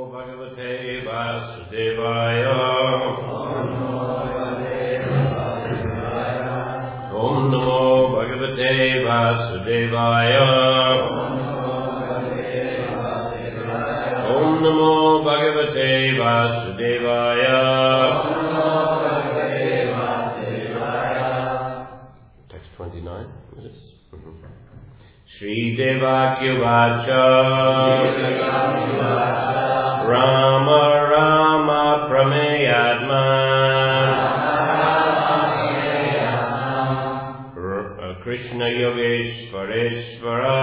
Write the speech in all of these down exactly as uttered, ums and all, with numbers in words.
Bhagavate Vasudevaya. Om Namo Bhagavate Vasudevaya. Om Namo Bhagavate Vasudevaya. Text twenty-nine. Shri Devakyuvacha Rama Rama Prameyatma R- Krishna Yogeshwareshwara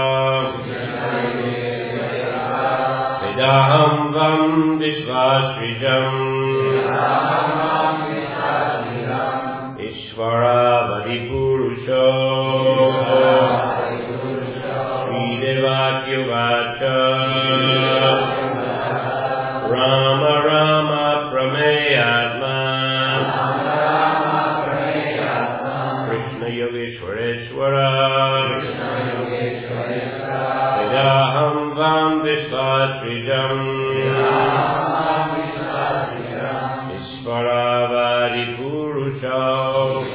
Vedaham Vam Vishvashrijam Ishvara Vadipurusho Devakyuvacha Rama Rama Prameyatma Krishna Yogeshwareshwara Vedaham Vam Vishvashrijam Ishvara Vadipurusha.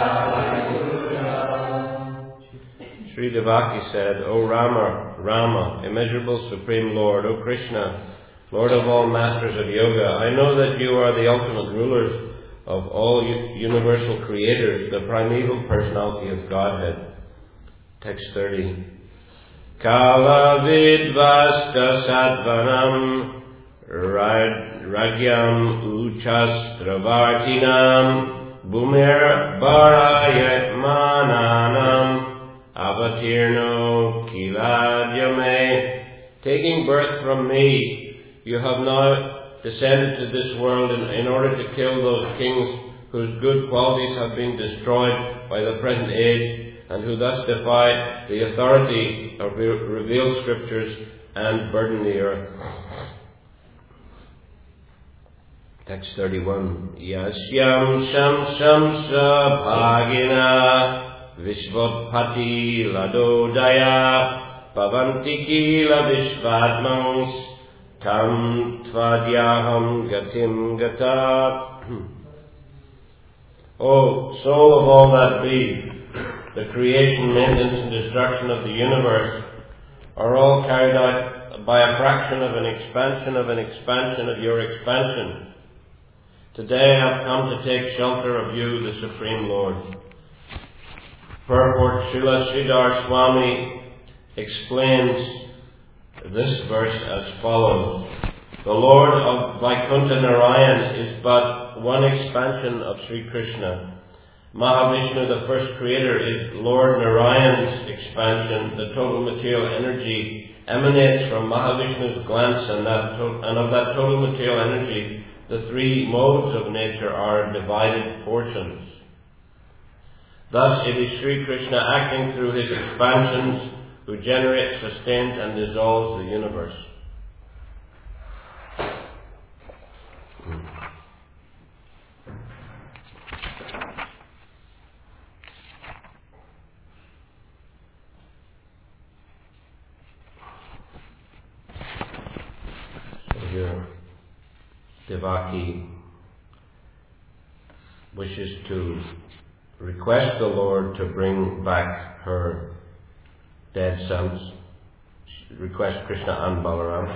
Sri Devaki said, O Rama, Rama, immeasurable Supreme Lord, O Krishna, Lord of all masters of yoga, I know that you are the ultimate rulers of all universal creators, the primeval personality of Godhead. Text thirty. Kala vidvasta sattvanam ragyam uchastravartinam bhumir barayatmananam Avatirno kiladyame. Taking birth from me, you have now descended to this world in, in order to kill those kings whose good qualities have been destroyed by the present age, and who thus defy the authority of re- revealed scriptures and burden the earth. Text thirty-one. Yasyam shamshamsa bhagina Vishvapati ladodaya Bhavanti kila vishvatmans Tam tvadyaham gatim gata. O soul of all that be, the creation, maintenance and destruction of the universe are all carried out by a fraction of an expansion of an expansion of your expansion. Today I have come to take shelter of you, the Supreme Lord. Purport. Srila Sridhar Swami explains this verse as follows. The Lord of Vaikuntha Narayan is but one expansion of Sri Krishna. Mahavishnu, the first creator, is Lord Narayan's expansion. The total material energy emanates from Mahavishnu's glance, and, that to- and of that total material energy, the three modes of nature are divided portions. Thus, it is Sri Krishna acting through his expansions who generates, sustains, and dissolves the universe. So here, Devaki wishes to request the Lord to bring back her dead sons, request Krishna and Balaram.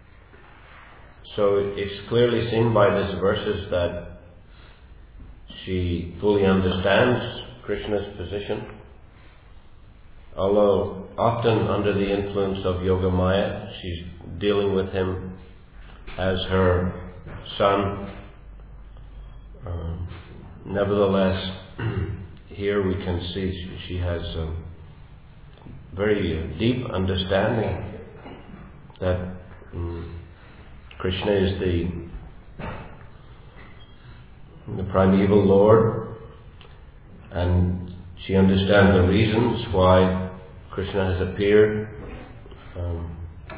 So it's clearly seen by these verses that she fully understands Krishna's position. Although often under the influence of Yoga Maya, she's dealing with him as her son. Um, nevertheless, here we can see she, she has a very uh, deep understanding that um, Krishna is the, the primeval Lord, and she understands the reasons why Krishna has appeared, um,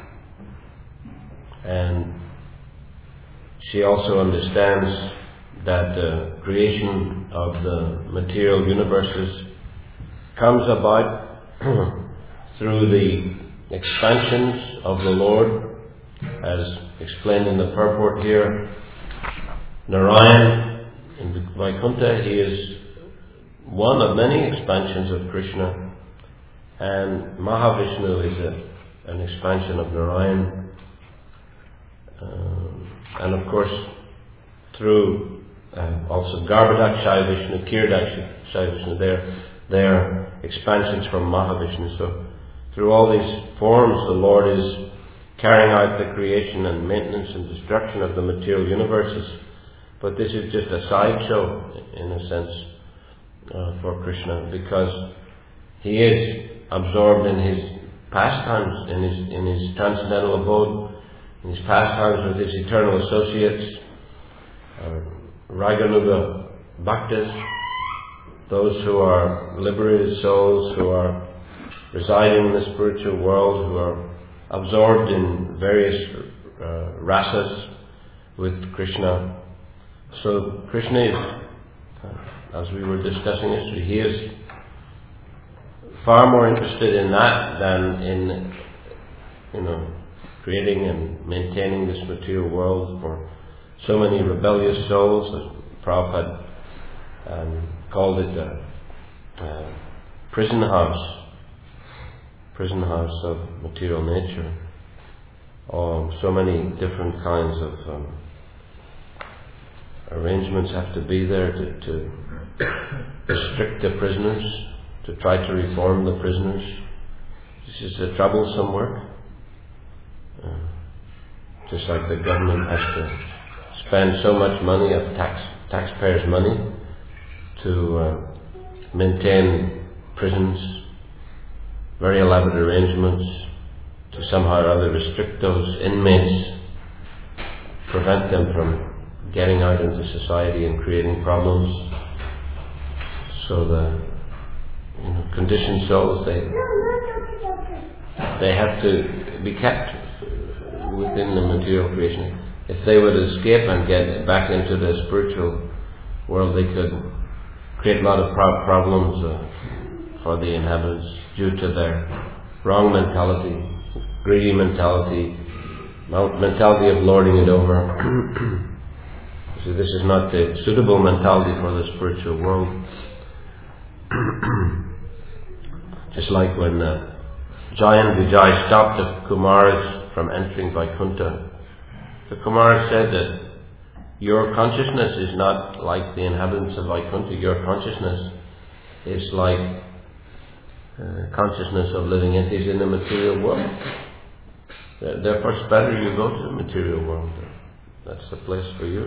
and she also understands that the creation of the material universes comes about through the expansions of the Lord, as explained in the purport here, Narayan in Vaikuntha, he is one of many expansions of Krishna, and Mahavishnu is a, an expansion of Narayan. Um, and of course, through uh, also Garbhodak Vishnu, Kirdak Vishnu, they're, they're expansions from Mahavishnu. So through all these forms, the Lord is carrying out the creation and maintenance and destruction of the material universes. But this is just a sideshow, in a sense, uh, for Krishna, because he is absorbed in his pastimes, in his in his transcendental abode, in his pastimes with his eternal associates, uh, Raganuga Bhaktas, those who are liberated souls, who are residing in the spiritual world, who are absorbed in various uh, rasas with Krishna. So Krishna is, uh, as we were discussing yesterday, he is far more interested in that than in, you know, creating and maintaining this material world for so many rebellious souls, as Prabhupada um, called it a, a prison house, prison house of material nature. Oh, so many different kinds of um, arrangements have to be there to, to restrict the prisoners, to try to reform the prisoners. This is a troublesome work. Uh, just like the government has to spend so much money of tax taxpayers' money to uh, maintain prisons, very elaborate arrangements to somehow or other restrict those inmates, prevent them from getting out into society and creating problems. So the you know, conditioned souls, they they have to be kept within the material creation. If they would escape and get back into the spiritual world, they could create a lot of pro- problems uh, for the inhabitants due to their wrong mentality, greedy mentality, mentality of lording it over. So this is not the suitable mentality for the spiritual world. Just like when uh, Jai and Vijay stopped the Kumaras from entering Vaikuntha, the Kumaras said that your consciousness is not like the inhabitants of Vaikuntha. Your consciousness is like uh, consciousness of living entities in the material world. Therefore, it's better you go to the material world. That's the place for you.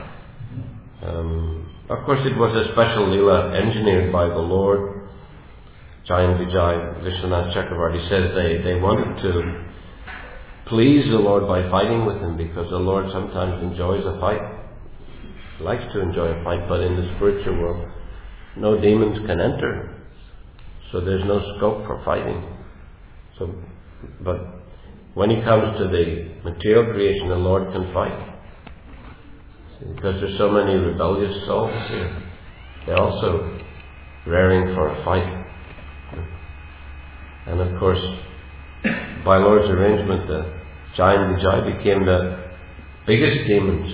Um, of course, it was a special Leela engineered by the Lord. Jai and Vijay, Vishwanath Chakravarti says they, they wanted to please the Lord by fighting with him, because the Lord sometimes enjoys a fight. He likes to enjoy a fight, but in the spiritual world, no demons can enter. So there's no scope for fighting. So, but when he comes to the material creation, the Lord can fight. Because there's so many rebellious souls here. They're also raring for a fight. And of course, by Lord's arrangement, the Jai and Vijay became the biggest demons.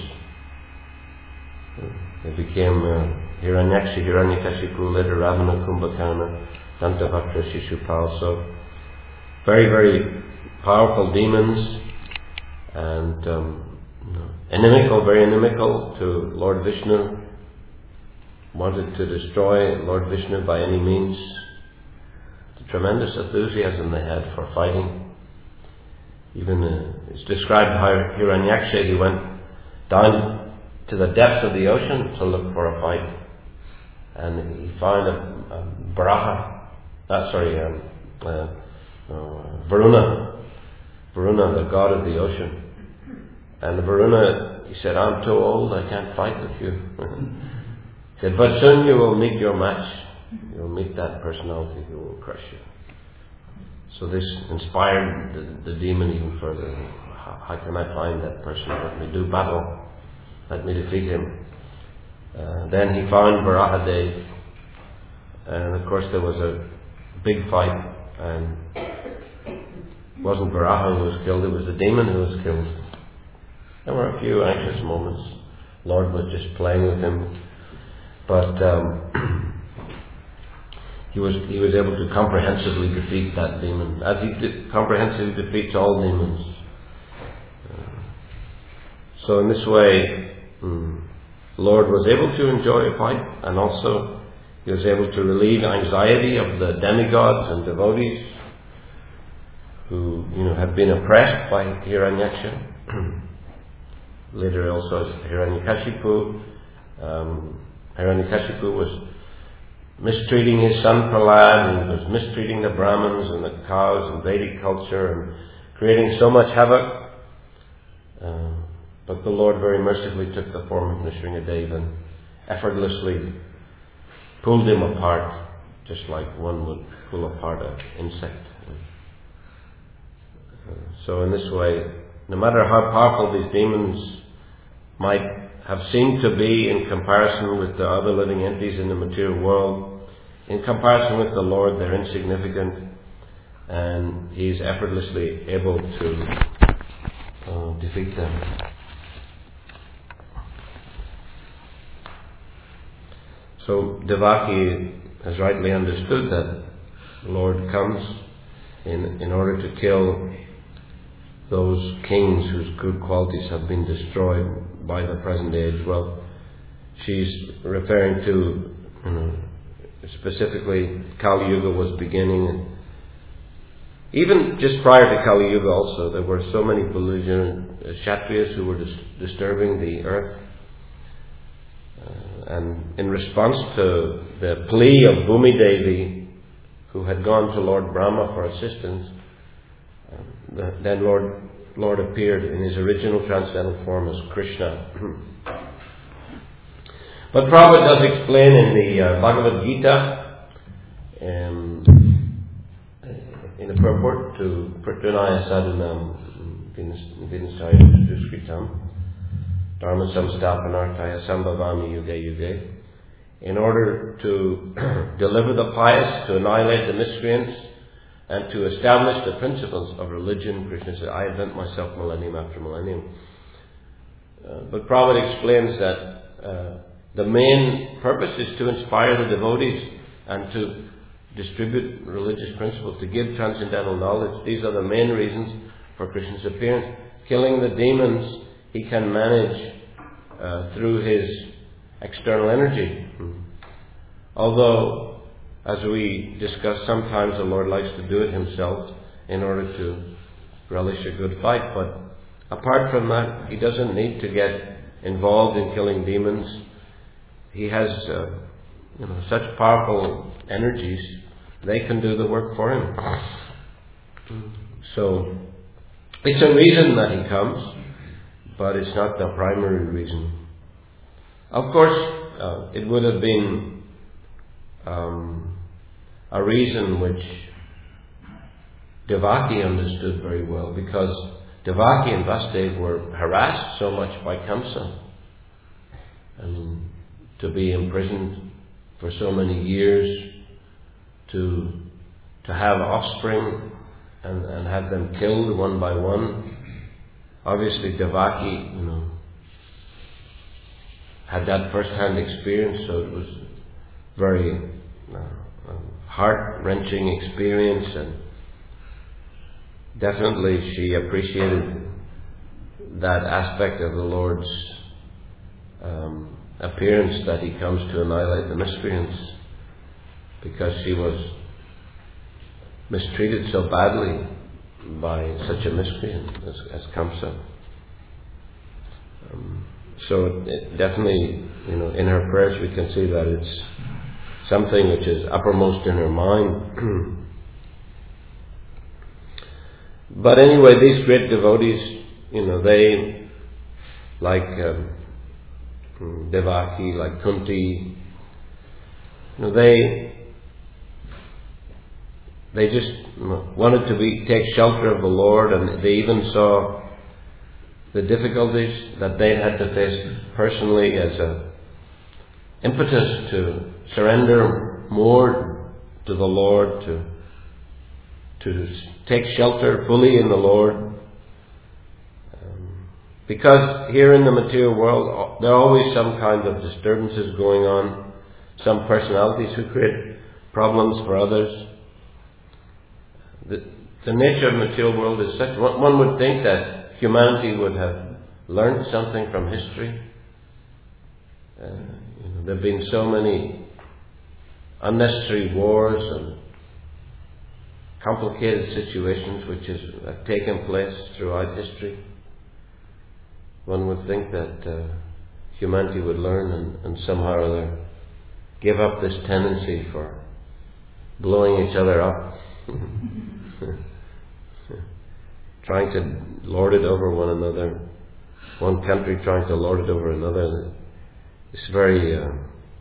They became uh, Hiranyaksha, Hiranyakashipu, later Ravana, Kumbhakarna, Dantavakra, Shishupal. So, very, very powerful demons, and um, inimical, very inimical to Lord Vishnu. Wanted to destroy Lord Vishnu by any means. The tremendous enthusiasm they had for fighting. Even uh, it's described how Hiranyaksha, he went down to the depths of the ocean to look for a fight, and he found a, a Baraha, uh, sorry, um, uh, uh, Varuna, Varuna, the god of the ocean. And the Varuna, he said, I'm too old, I can't fight with you. He said, but soon you will meet your match. You will meet that personality who will crush you. So this inspired the, the demon even further. How, how can I find that person? Let me do battle. Let me defeat him. Uh, then he found Varahadev. And of course there was a big fight. And it wasn't Varaha who was killed, it was the demon who was killed. There were a few anxious moments. Lord was just playing with him, but um, he was he was able to comprehensively defeat that demon, as he did, comprehensively defeats all demons. Uh, so in this way, um, Lord was able to enjoy a fight, and also he was able to relieve anxiety of the demigods and devotees who, you know, had been oppressed by Hiranyaksha. Later also as Hiranyakashipu. Um, Hiranyakashipu was mistreating his son Prahlad, and was mistreating the Brahmins and the cows and Vedic culture, and creating so much havoc. Uh, but the Lord very mercifully took the form of Nrsingadev and effortlessly pulled him apart, just like one would pull apart an insect. Uh, so in this way, no matter how powerful these demons might have seemed to be in comparison with the other living entities in the material world, in comparison with the Lord, they're insignificant, and He's effortlessly able to uh, defeat them. So Devaki has rightly understood that the Lord comes in, in order to kill those kings whose good qualities have been destroyed by the present age. Well, she's referring to, you know, specifically Kali Yuga was beginning, and even just prior to Kali Yuga also there were so many belligerent Kshatriyas who were dis- disturbing the earth. Uh, and in response to the plea of Bhumi Devi, who had gone to Lord Brahma for assistance, uh, the, then Lord Lord appeared in his original transcendental form as Krishna. But Prabhupada does explain in the uh, Bhagavad Gita, um, in the purport to Pratyanaya Sadhanam Vinasaya Duskritam Dharma Samstapanarthaya Sambhavami Yuge Yuge, in order to deliver the pious, to annihilate the miscreants, and to establish the principles of religion. Krishna said, I invent myself millennium after millennium. Uh, but Prabhupada explains that uh, the main purpose is to inspire the devotees and to distribute religious principles, to give transcendental knowledge. These are the main reasons for Krishna's appearance. Killing the demons he can manage uh, through his external energy. Mm. Although, as we discussed, sometimes the Lord likes to do it himself in order to relish a good fight. But apart from that, he doesn't need to get involved in killing demons. He has uh, you know, such powerful energies, they can do the work for him. So, it's a reason that he comes, but it's not the primary reason. Of course, uh, it would have been um, a reason which Devaki understood very well, because Devaki and Vasudeva were harassed so much by Kamsa. And to be imprisoned for so many years, to to have offspring and, and have them killed one by one. Obviously Devaki, you know, had that first-hand experience, so it was very uh, heart-wrenching experience, and definitely she appreciated that aspect of the Lord's um, appearance, that he comes to annihilate the miscreants, because she was mistreated so badly by such a miscreant as, as Kamsa. Um, so it, it definitely, you know, in her prayers we can see that it's something which is uppermost in her mind. But anyway, these great devotees, you know, they, like um, Devaki, like Kunti, you know, they they just wanted to be take shelter of the Lord, and they even saw the difficulties that they had to face personally as a impetus to surrender more to the Lord, to to take shelter fully in the Lord. Um, Because here in the material world, there are always some kind of disturbances going on, some personalities who create problems for others. The, the nature of the material world is such, one, one would think that humanity would have learned something from history. Uh, you know, there have been so many unnecessary wars and complicated situations which has, have taken place throughout history. One would think that uh, humanity would learn and, and somehow or other give up this tendency for blowing each other up, trying to lord it over one another, one country trying to lord it over another. It's very uh,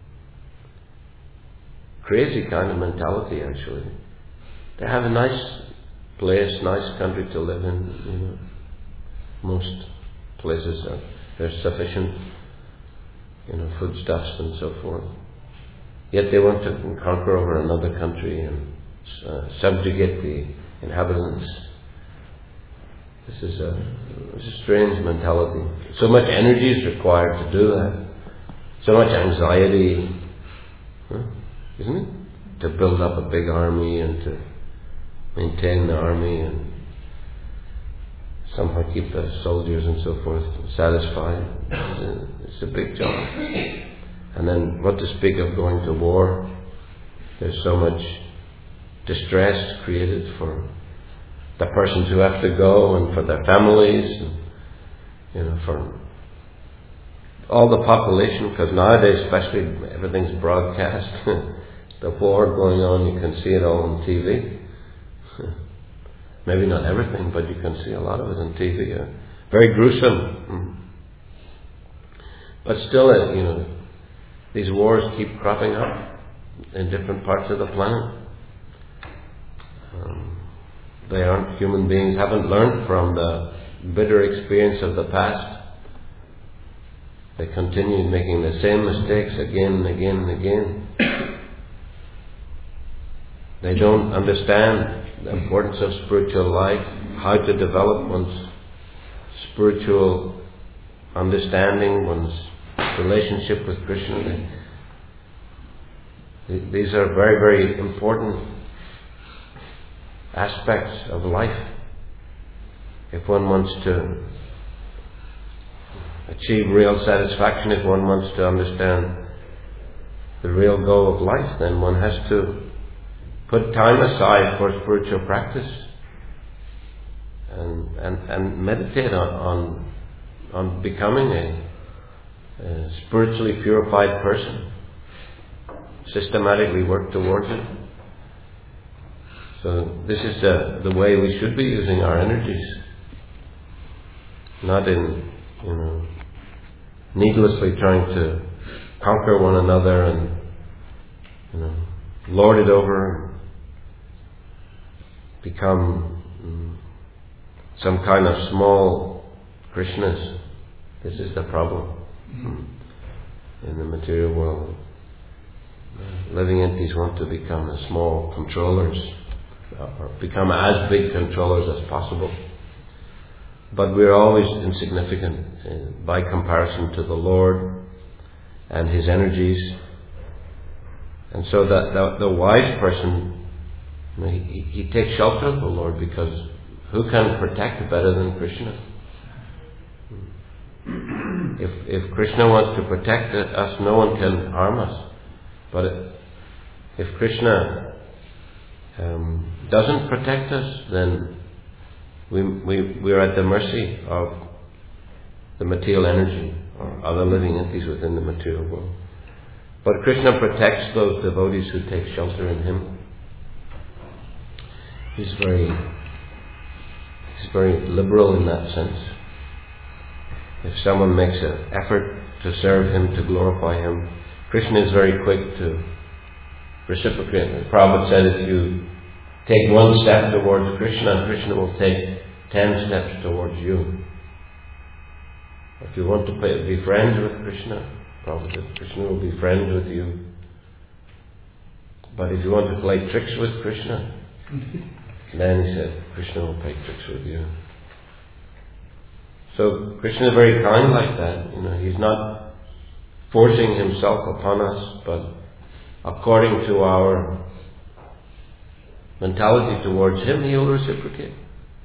crazy kind of mentality, actually. They have a nice place, nice country to live in, you know. Most places are, there's sufficient, you know, foodstuffs and so forth. Yet they want to conquer over another country and uh, subjugate the inhabitants. This is a, it's a strange mentality. So much energy is required to do that. So much anxiety, huh? Isn't it? To build up a big army and to maintain the army and somehow keep the soldiers and so forth satisfied. It's a, it's a big job. And then what to speak of going to war? There's so much distress created for the persons who have to go and for their families, and, you know, for all the population, because nowadays especially everything's broadcast. The war going on, you can see it all on T V. Maybe not everything, but you can see a lot of it on T V. Uh, very gruesome. But still, uh, you know, these wars keep cropping up in different parts of the planet. Um, they aren't, human beings haven't learned from the bitter experience of the past. They continue making the same mistakes again and again and again. They don't understand the importance of spiritual life, how to develop one's spiritual understanding, one's relationship with Krishna. These are very, very important aspects of life. If one wants to achieve real satisfaction, if one wants to understand the real goal of life, then one has to put time aside for spiritual practice and and, and meditate on, on on becoming a, a spiritually purified person. Systematically work towards it. So this is the, the way we should be using our energies. Not in, you know, needlessly trying to conquer one another and, you know, lord it over, become um, some kind of small Krishnas. This is the problem in the material world. Living entities want to become as small controllers, or become as big controllers as possible. But we're always insignificant uh, by comparison to the Lord and His energies. And so that the, the wise person, you know, he, he takes shelter of the Lord, because who can protect better than Krishna? If if Krishna wants to protect us, no one can harm us. But if Krishna um, doesn't protect us, then we we we're at the mercy of the material energy or other living entities within the material world. But Krishna protects those devotees who take shelter in Him. He's very he's very liberal in that sense. If someone makes an effort to serve Him, to glorify Him, Krishna is very quick to reciprocate. The Prabhupada said, if you take one step towards Krishna, Krishna will take ten steps towards you. If you want to play, be friends with Krishna, Prabhupada said, Krishna will be friends with you. But if you want to play tricks with Krishna, then he said, Krishna will play tricks with you. So Krishna is very kind like that. You know, he's not forcing himself upon us, but according to our mentality towards him, he'll reciprocate.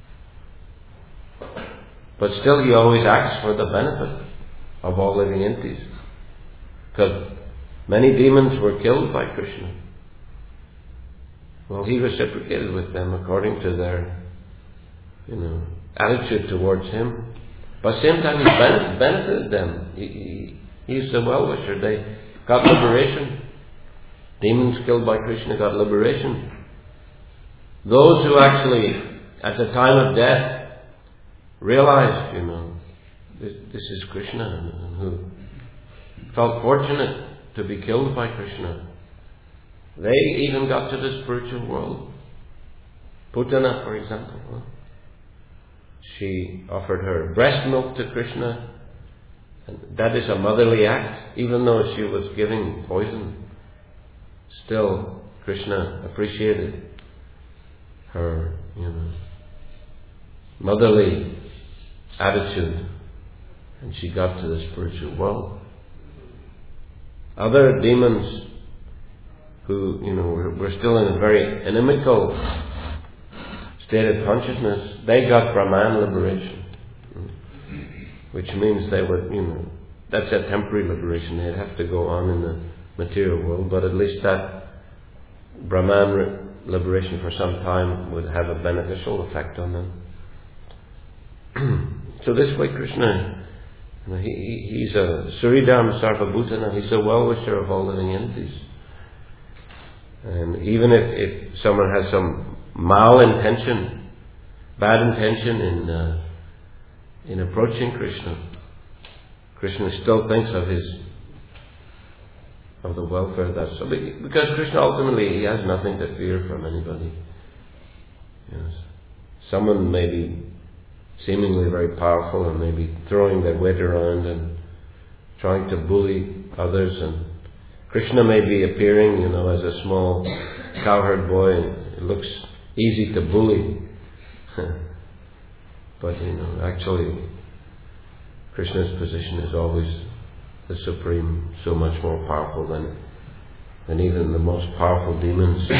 But still, he always acts for the benefit of all living entities. Because many demons were killed by Krishna. Well, he reciprocated with them according to their, you know, attitude towards him. But at the same time, he ben- benefited them. He, he, he's a well-wisher. They got liberation. Demons killed by Krishna got liberation. Those who actually, at the time of death, realized, you know, this, this is Krishna, and who felt fortunate to be killed by Krishna, they even got to the spiritual world. Putana, for example, huh? She offered her breast milk to Krishna, and that is a motherly act. Even though she was giving poison, still Krishna appreciated her, you know, motherly attitude, and she got to the spiritual world. Other demons who, you know, were, were still in a very inimical state of consciousness, they got Brahman liberation, which means they would, you know, that's a temporary liberation. They'd have to go on in the material world, but at least that Brahman liberation for some time would have a beneficial effect on them. So this way Krishna, you know, he, he, he's a Suridam Sarvabhutana, he's a well-wisher of all living entities. And even if, if someone has some mal-intention, bad intention in uh, in approaching Krishna, Krishna still thinks of his of the welfare of that. So because Krishna ultimately, he has nothing to fear from anybody. Yes. Someone may be seemingly very powerful and maybe throwing their weight around and trying to bully others, and Krishna may be appearing, you know, as a small cowherd boy, and it looks easy to bully. But, you know, actually Krishna's position is always the supreme, so much more powerful than than even the most powerful demons.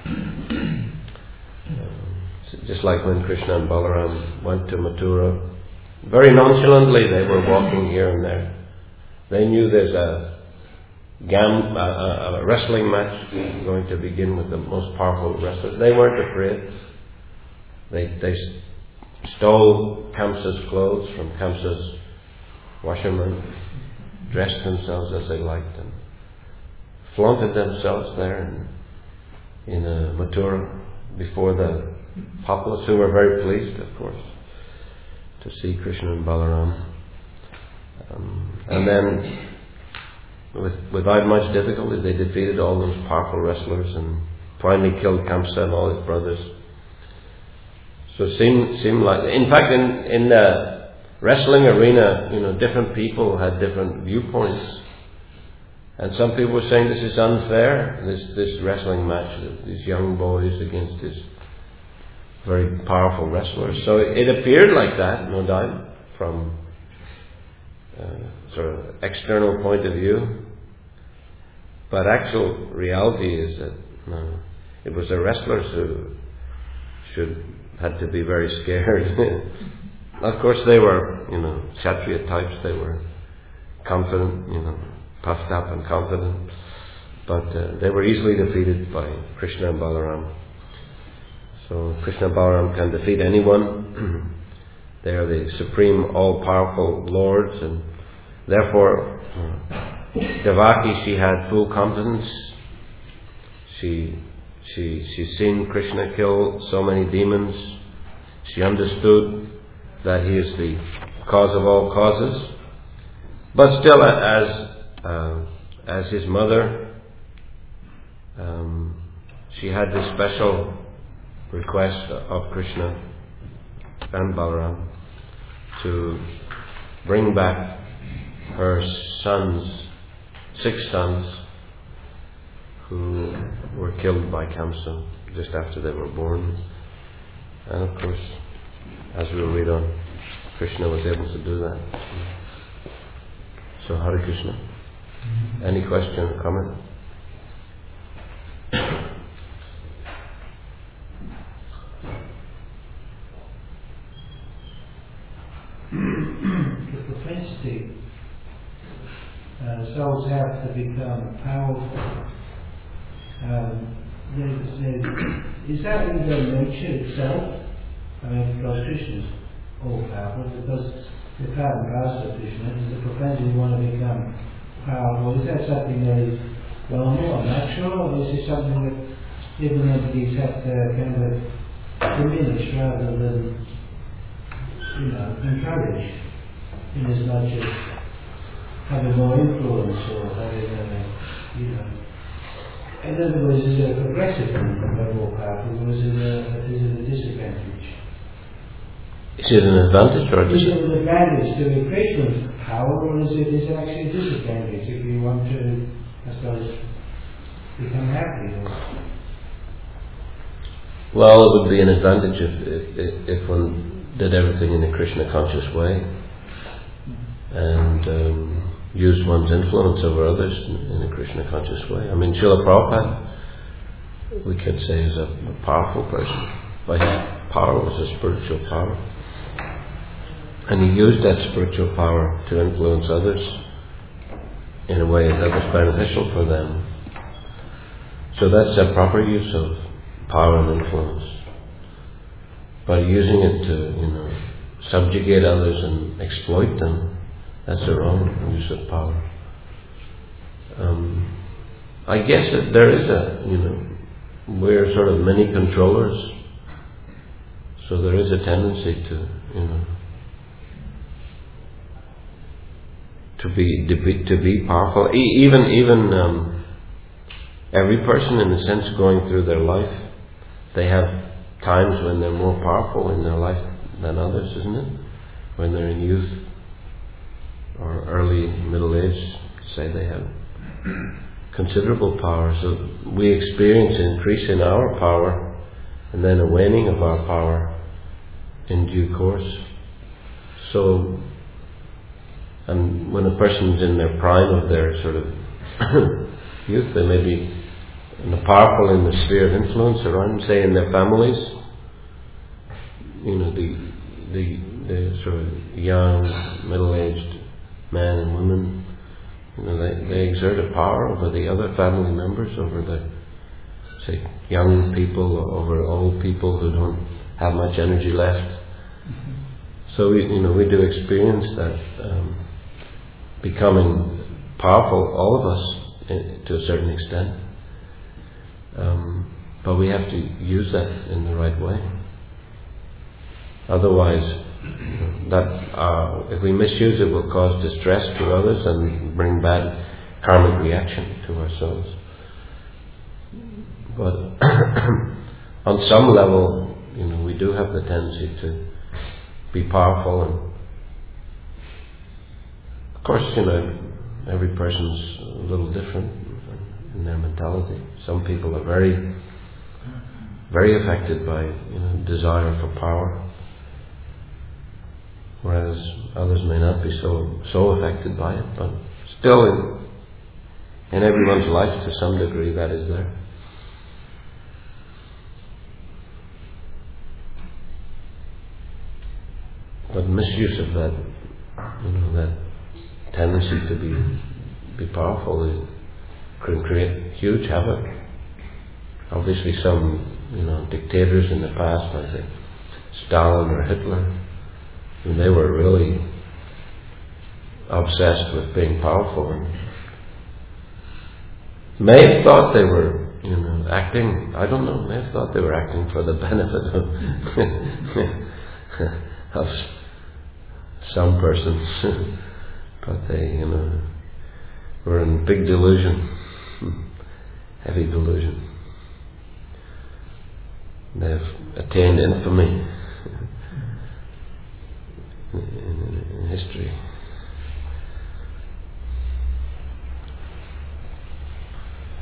Just like when Krishna and Balaram went to Mathura, very nonchalantly they were walking here and there. They knew there's a, gam, a, a wrestling match going to begin with the most powerful wrestlers. They weren't afraid. They they stole Kamsa's clothes from Kamsa's washerman, dressed themselves as they liked, and flaunted themselves there in, in uh, Mathura before the populace, who were very pleased, of course, to see Krishna and Balaram. Um, and then, with, without much difficulty, they defeated all those powerful wrestlers and finally killed Kamsa and all his brothers. So it seemed, seemed like, in fact, in, in the wrestling arena, you know, different people had different viewpoints. And some people were saying this is unfair, this, this wrestling match, these young boys against these very powerful wrestlers. So it, it appeared like that, no doubt, from a sort of external point of view. But actual reality is that no, it was the wrestlers who should had to be very scared. Of course, they were, you know, Kshatriya types. They were confident, you know, puffed up and confident. But uh, they were easily defeated by Krishna and Balaram. So Krishna and Balaram can defeat anyone. They are the supreme, all-powerful lords, and therefore uh, Devaki, she had full confidence. She she she's seen Krishna kill so many demons. She understood that he is the cause of all causes. But still, as uh, as his mother, um, she had this special request of Krishna and Balaram to bring back her sons, six sons, who were killed by Kamsa just after they were born. And of course, as we'll read on, Krishna was able to do that. So Hare Krishna. Any question or comment? The propensity uh, souls have to become powerful. Um, they, they, is that in their nature itself? I mean, because Krishna is all powerful, because the Karma Rasa Krishna is the propensity to want to become powerful. Is that something that is normal or natural, or is it something that living entities have to kind of diminish rather than, you know, encourage, in as much as having more influence or having, uh, you know. In other words, is it a progressive thing to become more powerful, or is it a, is it a disadvantage? Is it an advantage or a disadvantage? Is disadvantage? it an advantage to the creation of power, or is it, is it actually a disadvantage if you want to, I suppose, become happy? Or? Well, it would be an advantage if, if, if one did everything in a Krishna conscious way and um, used one's influence over others in, in a Krishna conscious way. I mean, Srila Prabhupada, we could say, is a, a powerful person. But his power was a spiritual power. And he used that spiritual power to influence others in a way that was beneficial for them. So that's a proper use of power and influence. But using it to, you know, subjugate others and exploit them, that's the wrong use of power. Um, I guess that there is a, you know, we're sort of mini controllers, so there is a tendency to, you know, to be to be, to be powerful. E- even even um, every person, in a sense, going through their life, they have times when they're more powerful in their life than others, isn't it? When they're in youth or early middle age, say they have considerable power. So we experience an increase in our power and then a waning of our power in due course. So, and when a person's in their prime of their sort of youth, they may be you know, powerful in the sphere of influence around, say in their families. You know, the the the sort of young, middle-aged men and women, you know, they, they exert a power over the other family members, over the, say, young people, over old people who don't have much energy left. So we, you know, we do experience that um, becoming powerful, all of us, in, to a certain extent. Um, but we have to use that in the right way. Otherwise, that uh, if we misuse it, will cause distress to others and bring bad karmic reaction to ourselves. But on some level, you know, we do have the tendency to be powerful, and of course, you know, every person's a little different in their mentality. Some people are very, very affected by, you know, desire for power, whereas others may not be so so affected by it. But still, in, in everyone's life, to some degree, that is there. But misuse of that, you know, that tendency to be be powerful is, can create huge havoc. Obviously, some, you know, dictators in the past, like say Stalin or Hitler, and they were really obsessed with being powerful, and may have thought they were, you know, acting. I don't know. May have thought they were acting for the benefit of of some persons, but they, you know, were in big delusion, heavy delusion. They've attained infamy in, in, in history.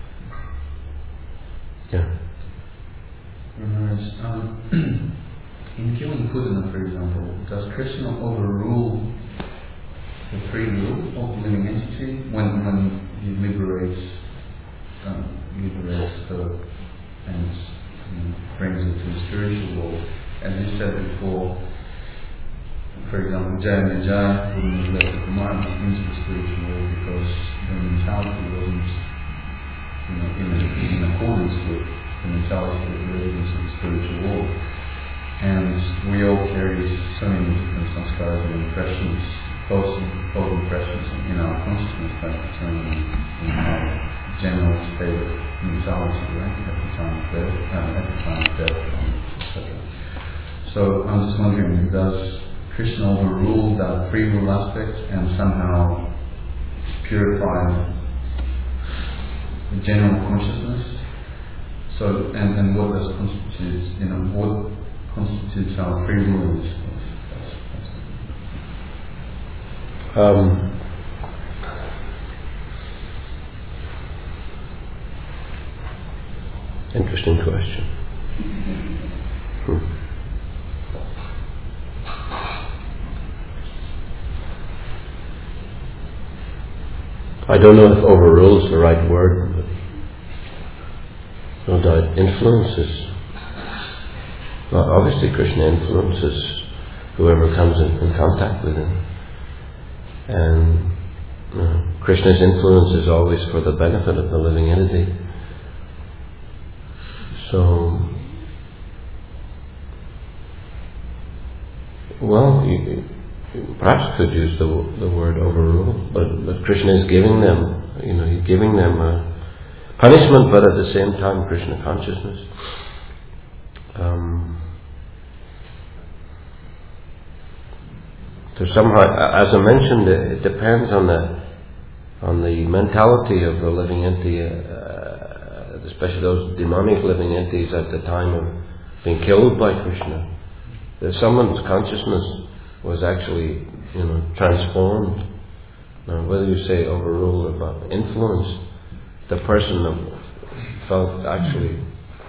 Yeah. Um, in killing Putana, for example, does Krishna overrule the free will of the living entity when when he liberates um, liberates her and you know, brings her to the spiritual world? As you said before, for example, Jaya and Jaya wouldn't have let the Kumara into the spiritual world because their mentality wasn't you know, in, in accordance with the mentality of the residents of the spiritual world. And we all carry so many different sanskaras and impressions, both, both impressions in our consciousness that determine in our general state of mentality, right, at the time of death, uh, at the time of death, et cetera. So I'm just wondering, does Krishna overrule that free will aspect and somehow purify the general consciousness? So, and, and what does constitute, you know, what constitutes our free will in this case? Um, interesting question. Hmm. I don't know if overrule is the right word, but no doubt influences. Well, obviously Krishna influences whoever comes in, in contact with him. And you know, Krishna's influence is always for the benefit of the living entity. So, well, you, you perhaps could use the the word overrule, but, but Krishna is giving them, you know, he's giving them a punishment, but at the same time Krishna consciousness. Um, so somehow, as I mentioned, it depends on the on the mentality of the living entity, uh, especially those demonic living entities at the time of being killed by Krishna. If someone's consciousness was actually, you know, transformed. Now, whether you say overrule or about influence, the person felt actually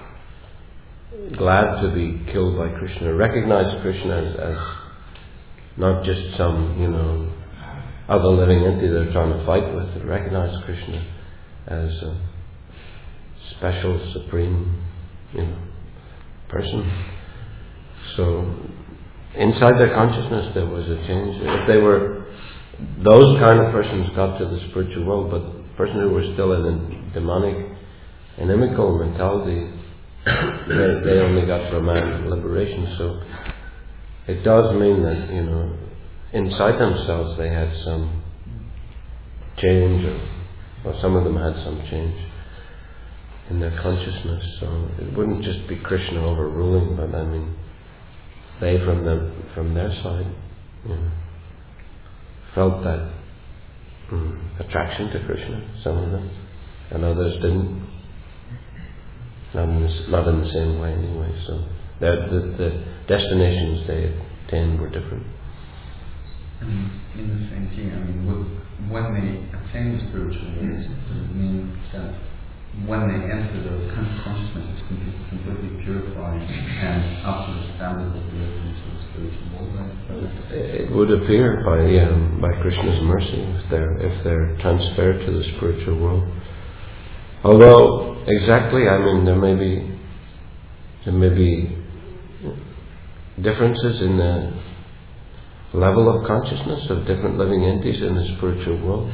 glad to be killed by Krishna, recognized Krishna as, as not just some, you know, other living entity they're trying to fight with, but recognized Krishna as a special, supreme, you know, person. So, inside their consciousness there was a change. If they were, those kind of persons got to the spiritual world, but persons who were still in a demonic, inimical mentality, they, they only got Brahman liberation. So it does mean that, you know, inside themselves they had some change, or, or some of them had some change in their consciousness. So it wouldn't just be Krishna overruling, but I mean, they from them from their side, you know, felt that mm, attraction to Krishna, some of them, and others didn't. Not in, this, not in the same way anyway. So the, the destinations they attained were different. And in the same thing, I mean, would, when they attain the spiritual world, does it mean that when they enter the consciousness, it's completely, completely purified and up to the standard of the residents of the spiritual world? Right? It would appear by um, by Krishna's mercy if they're if they're transferred to the spiritual world. Although exactly, I mean, there may be there may be differences in the level of consciousness of different living entities in the spiritual world.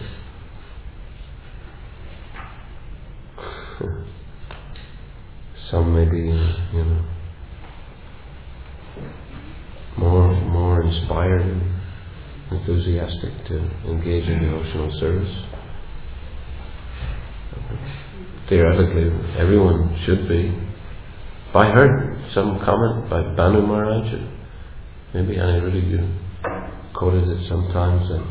Some may be, you know, more more inspired and enthusiastic to engage in devotional service. Theoretically, everyone should be. I heard some comment by Banu Maharaj, maybe Aniruddha, you quoted it sometimes, that,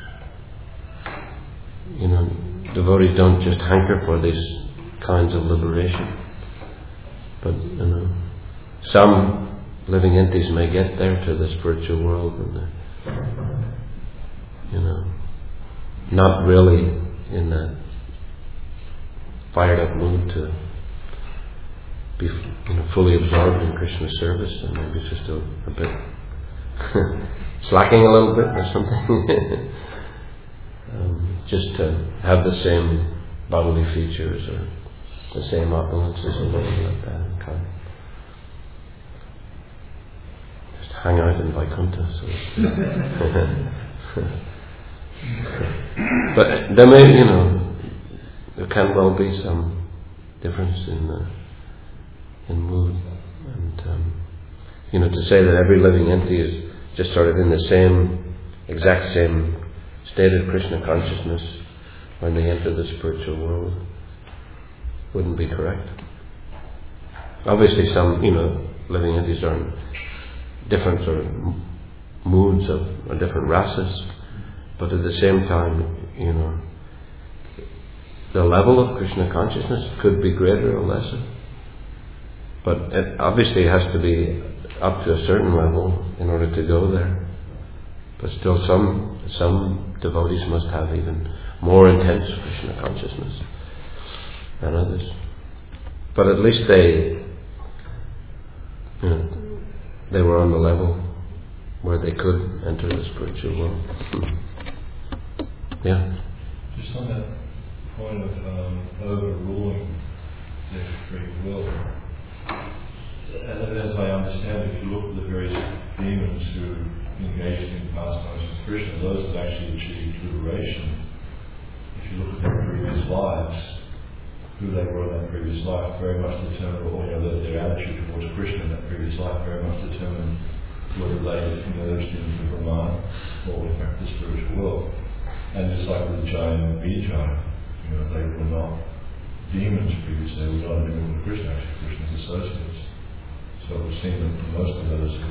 you know, devotees don't just hanker for these kinds of liberation, but, you know, some living entities may get there to the spiritual world and, the, you know, not really in that fired up mood to be you know, fully absorbed in Krishna service, and maybe it's just a, a bit slacking a little bit or something. um, just to have the same bodily features or the same opulences and living like that, kind of. Just hang out in Vaikuntha, so to speak. But there may, you know, there can well be some difference in uh, in mood, and um, you know, to say that every living entity is just sort of in the same, exact same state of Krishna consciousness when they enter the spiritual world wouldn't be correct. Obviously, some, you know, living entities are in different sort of moods of or different rasas, but at the same time, you know, the level of Krishna consciousness could be greater or lesser. But it obviously it has to be up to a certain level in order to go there. But still some some devotees must have even more intense Krishna consciousness than others. But at least they, you know, they were on the level where they could enter the spiritual world. Yeah? Just on that point of um, overruling their free will, as I understand, if you look at the various demons who engaged in pastimes with Krishna, those that actually achieved liberation, if you look at their previous lives, who they were in that previous life, very much determined, or you know, their, their attitude towards Krishna in that previous life, very much determined whether they emerged into Brahman or in fact the spiritual world. And just like with Jain and Vijay, you know, they were not demons previously, they were not even with Krishna, actually Krishna's associates. So it would seem that most of those who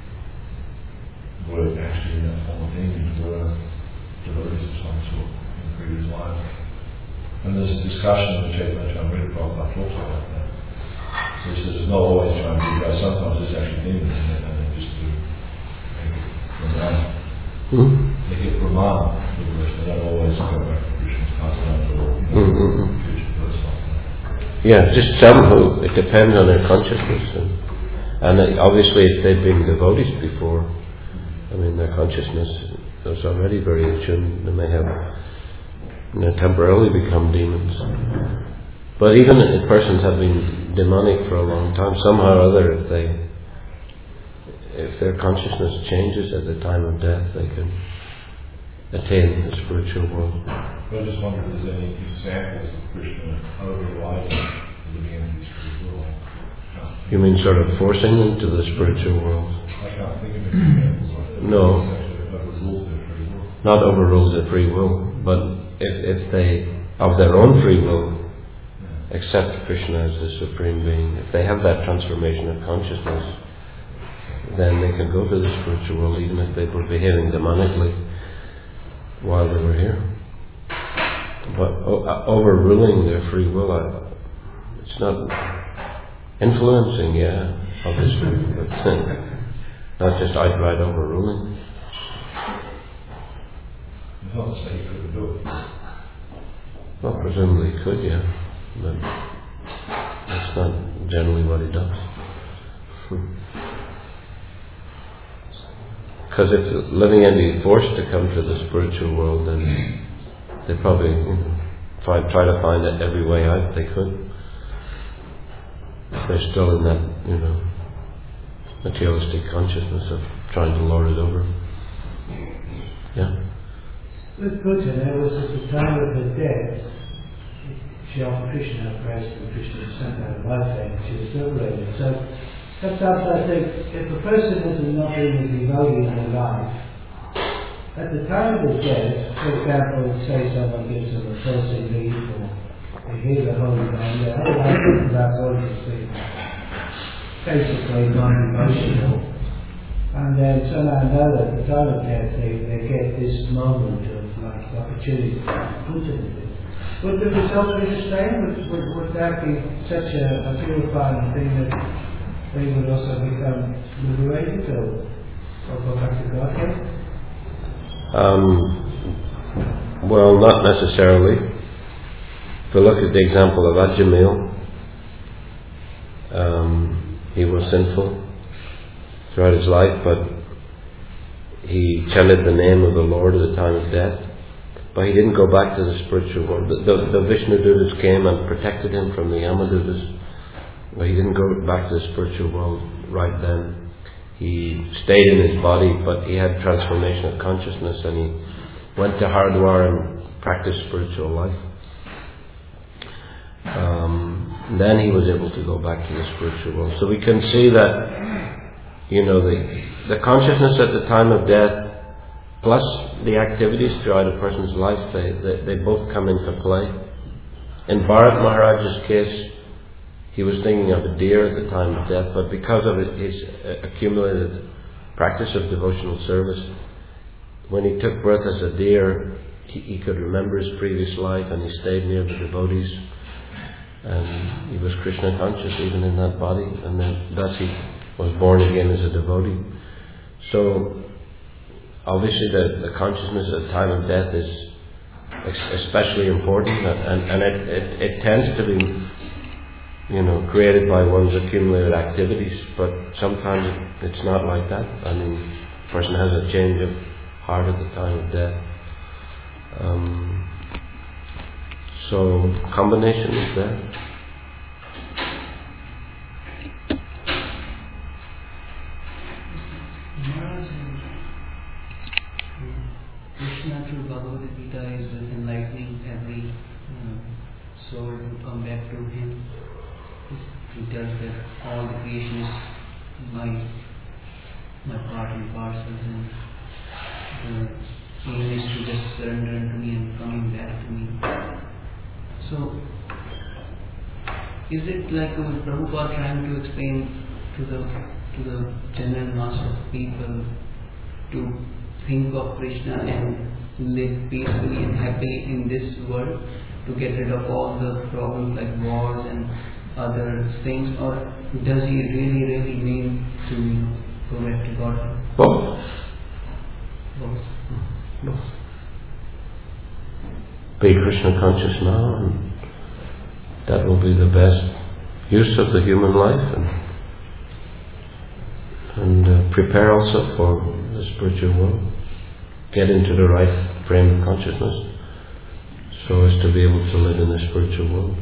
were actually in that form of demons were devotees of some sort in previous lives. And there's a discussion in the Chaitanya Charitamrita Prabhupada talks about that. So he says it's not always trying to be, sometimes there's actually demons in it, and they just do make it Brahman. Hmm? They get Brahman liberation, they don't always go back to Krishna's pastime or you know, mm-hmm. future births like that. Yeah, just some who, it depends on their consciousness. And, and obviously if they've been devotees before, I mean their consciousness is already very attuned. They may have, you know, temporarily become demons. But even if persons have been demonic for a long time, somehow or other, if they, if their consciousness changes at the time of death, they can attain the spiritual world. I just wonder if there's any examples of Krishna overriding the living entity's free will. You mean sort of forcing them to the spiritual world? I can't think of any examples like that. No. Overrules their free will. Not overrules their free will, but if, if they, of their own free will, accept Krishna as the Supreme Being, if they have that transformation of consciousness, then they can go to the spiritual world even if they were behaving demonically while they were here. But o- overruling their free will, I, it's not influencing, yeah, obviously, but not just outright overruling. It's not to say you couldn't do it. Well, presumably he could, yeah, but that's not generally what he does. Because if the living entity is forced to come to the spiritual world, then they probably, you know, try, try to find it every way out they could. If they're still in that, you know, materialistic consciousness of trying to lord it over. Yeah? With Buddha, there was at the time of her death, she offered Krishna her prayers for Krishna sent her life and she was liberated. So sometimes I think if a person has not been a devotee in their life, at the time of the death, for example, say someone gives them a tulsi leaf or they hear the holy name, their whole life is about going to sleep. Basically non-emotional. And then somehow or another, at the time of death, they, they get this moment of like opportunity to put it in. Would the result be the same? Would, would, would that be such a, a purifying thing that they would also become liberated or, or go back to Godhead? Um, well, not necessarily. If we look at the example of Ajamil, Um, he was sinful throughout his life, but he chanted the name of the Lord at the time of death. But he didn't go back to the spiritual world. The, the, the Vishnudutas came and protected him from the Yamadutas, but he didn't go back to the spiritual world right then. He stayed in his body, but he had transformation of consciousness, and he went to Haridwar and practiced spiritual life. Um, then he was able to go back to the spiritual world. So we can see that, you know, the the consciousness at the time of death, plus the activities throughout a person's life, they, they, they both come into play. In Bharat Maharaj's case, he was thinking of a deer at the time of death, but because of his accumulated practice of devotional service, when he took birth as a deer, he, he could remember his previous life, and he stayed near the devotees, and he was Krishna conscious even in that body, and then thus he was born again as a devotee. So obviously the, the consciousness at the time of death is especially important, and, and it, it, it tends to be, you know, created by one's accumulated activities, but sometimes it, it's not like that. I mean, a person has a change of heart at the time of death. Um, so combination is there. Krishna through Bhagavad Gita is enlightening every uh, soul to come back to him. He tells that all the creation is my my part and parcels, and the aim is to just surrender to me and coming back to me. So, is it like uh, Prabhupada trying to explain to the to the general mass of people to think of Krishna and live peacefully and happily in this world, to get rid of all the problems like wars and other things, or does he really, really mean to, you know, go back to God? Both. Both. Both. Be Krishna conscious now, and that will be the best use of the human life, and and uh, prepare also for the spiritual world. Get into the right frame of consciousness so as to be able to live in the spiritual world.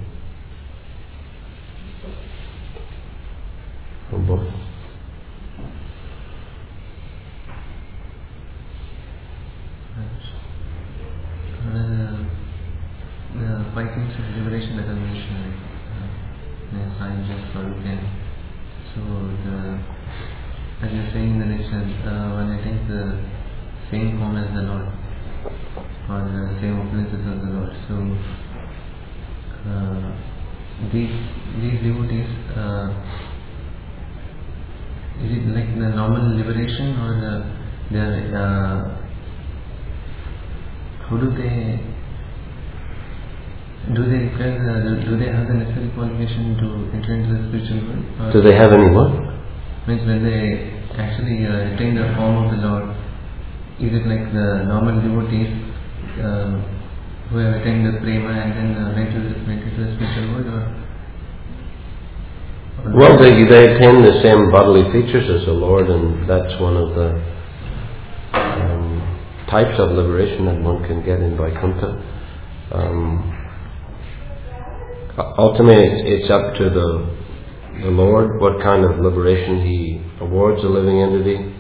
Or both. Uh, the five things of liberation that I mentioned, like uh, science, Swarupan. So the, as you're saying in the next, uh, when I take the same form as the Lord, or the same opulences of the Lord. So uh, these these devotees, uh, is it like the normal liberation, or the, they are, uh, how do they do they require the, do they have the necessary qualification to enter into the spiritual world? Or do they have any what? Means when they actually uh, attain the form of the Lord, is it like the normal devotees uh, who have attained the prema and then uh, went, to the, went into the spiritual world, or, or well, they, they attain the same bodily features as the Lord, and that's one of the um, types of liberation that one can get in Vaikuntha. Um, ultimately, it's, it's up to the the Lord what kind of liberation He awards a living entity.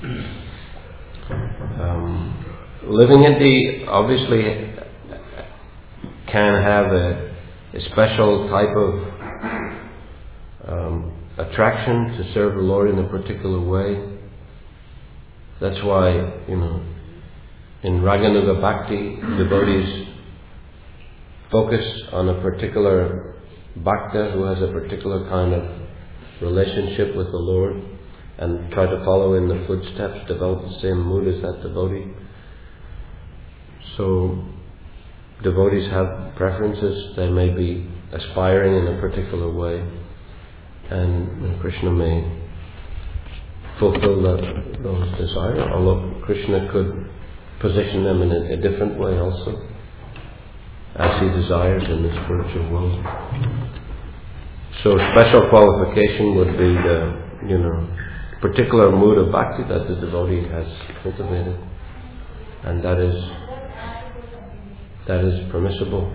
Um, living entity obviously can have a, a special type of um, attraction to serve the Lord in a particular way. That's why, you know, in Raganuga Bhakti, devotees focus on a particular bhakta who has a particular kind of relationship with the Lord, and try to follow in the footsteps, develop the same mood as that devotee. So devotees have preferences. They may be aspiring in a particular way, and Krishna may fulfill that, those desires, although Krishna could position them in a, a different way also, as He desires in the spiritual world. So special qualification would be the, you know, particular mood of bhakti that the devotee has cultivated, and that is that is permissible.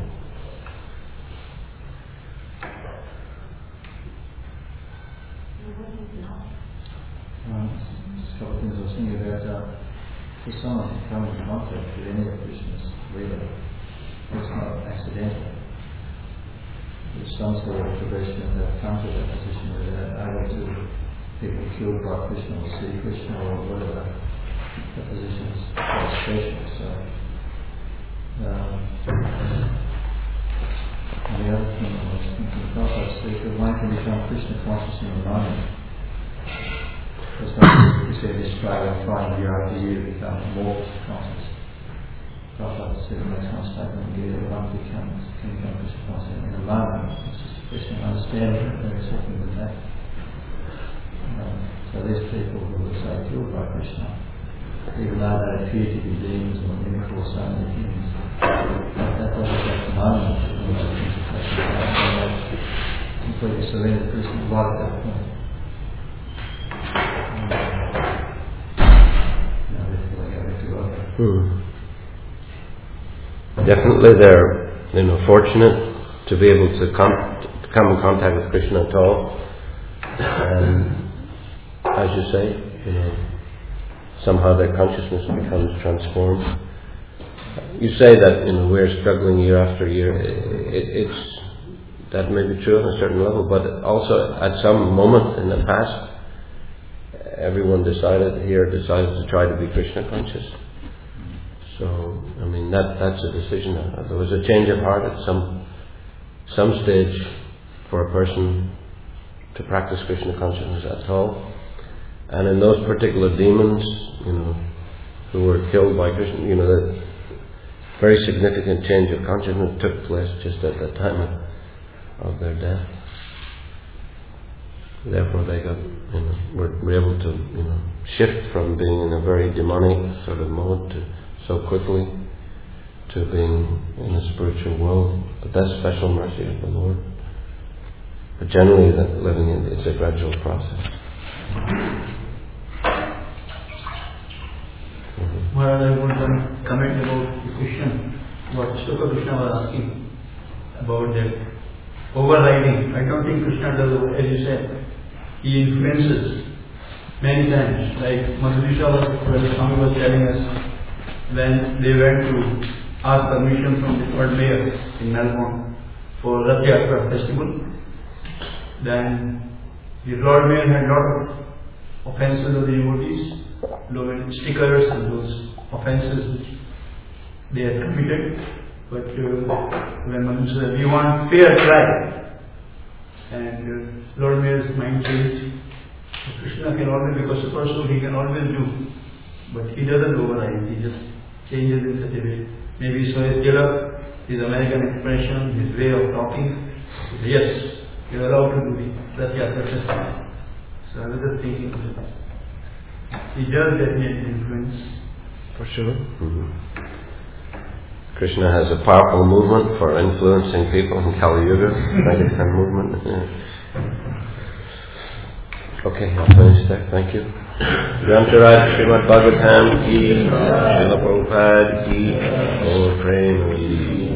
Um, just a couple of things I was thinking about. Uh, for someone to come in contact with any of Krishna's Leela, it's not accidental. There's some sort of progression that have come to that position where they're able to people killed by Krishna or see Krishna or whatever. The position is quite special. So, um, and the other thing I was thinking about is that one can become Krishna conscious in the moment. It's not you say this struggle find year after year to become more conscious. Prabhupada said in the next one statement, one becomes can become Krishna conscious in a moment. It's just a question of understanding that they're talking with that. Um, so there's people who are say killed by Krishna, even though they appear to be demons or mimical or so many things. That, that doesn't take the moment to do those things are taking place. And they completely surrender to Krishna right at that point. Hmm. Definitely, they're you know fortunate to be able to come to come in contact with Krishna at all, and as you say, you know, somehow their consciousness becomes transformed. You say that you know we're struggling year after year. It, it's that may be true on a certain level, but also at some moment in the past, everyone decided here decided to try to be Krishna conscious. So I mean that that's a decision. There was a change of heart at some some stage for a person to practice Krishna consciousness at all. And in those particular demons, you know, who were killed by Krishna, you know, that very significant change of consciousness took place just at the time of, of their death. Therefore, they got, you know, were, were able to, you know, shift from being in a very demonic sort of mode to so quickly to being in the spiritual world. But that's special mercy of the Lord. But generally, that living in it's a gradual process. Mm-hmm. Maharaj, I want to comment about the question what Shloka Krishna was asking about that overriding. I don't think Krishna does, as you said, he influences many times. Like Madhusha was, well, Swami was telling us when they went to ask permission from the Lord Mayor in Melbourne for Rath Yatra festival, then the Lord Mayor had a lot of offences of the devotees, stickers and those offences which they had committed. But uh, when Madhusha said, we want fair trial, and uh, Lord Mayor's mind changed. Krishna can always, because the person he can always do, but he doesn't override, he just changes in such a way. Maybe so his Tilak, his American expression, his way of talking, yes, you are allowed to do the Rath Yatra festival. So I was just thinking, he does definitely influence. For sure. Mm-hmm. Krishna has a powerful movement for influencing people in Kali Yuga, Sankirtan movement. Yeah. Okay, I'll finish there. Thank you. Grantaraj Srimad Bhagavatam ki, Srila Prabhupada ki, Gaur Prem ki.